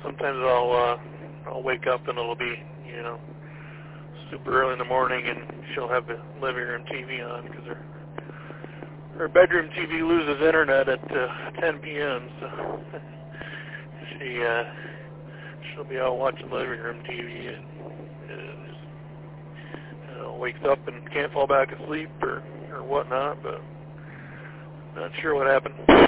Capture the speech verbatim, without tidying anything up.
sometimes I'll uh, I'll wake up and it'll be, you know, super early in the morning, and she'll have the living room T V on because her her bedroom T V loses internet at uh, ten p m So she uh, she'll be out watching living room T V and uh, just, uh, wakes up and can't fall back asleep or or whatnot, but not sure what happened.